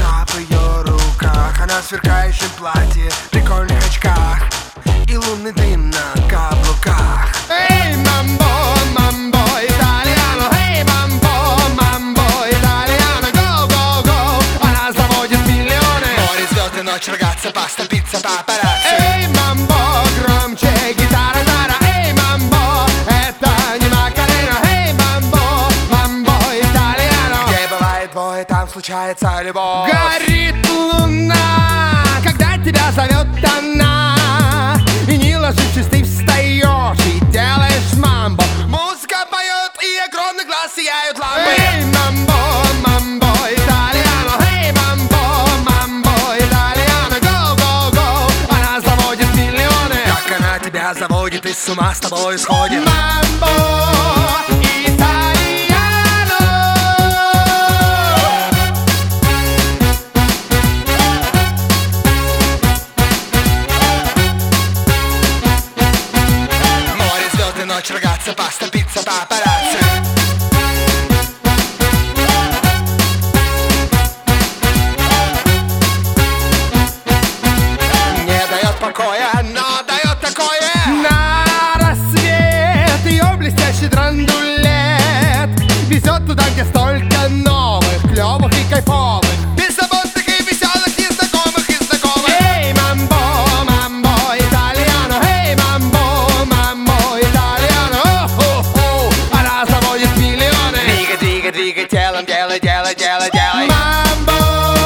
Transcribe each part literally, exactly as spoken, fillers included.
душа в ее руках. Она в сверкающем платье, прикольных очках и лунный дым на каблуках. Эй, мамбо, мамбо, итальяно, эй, мамбо, мамбо, итальяно, go, go, go. Она заводит миллионы. Море, звезды, ночь, рогатца, паста, пицца, папарацци. Эй, мамбо, громче, гитара, тара. Эй, мамбо, это не Макарена. Эй, мамбо, мамбо, итальяно. Где бывает бой, там случается любовь. Горит луна, когда тебя зовет она, и не ложишься, ты встаешь и делаешь мамбо. Музыка поет, и огромный глаз сияют лампы. Эй, мамбо, мамбо, итальяно. Эй, мамбо, мамбо, итальяно. Go, go, go. Она заводит миллионы. Как она тебя заводит и с ума с тобой сходит. Мамбо, итальяно. Море, звезды, ночь, рогатца, паста, пицца, папарацци. Не дает покоя, но дает такое. На рассвет ее блестящий драндулет везет туда, где столько новых, клевых и кайфовых. Беззаботных и веселых, незнакомых и знакомых. Эй, мамбо, мамбо, итальяно. Эй, мамбо, мамбо, итальяно. О-хо-хо. Она заводит миллионы. Двигай, двигай, двигай телом, делай, делай, делай, делай. Мамбо,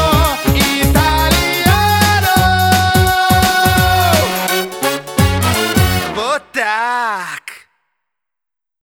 итальяно. Вот так.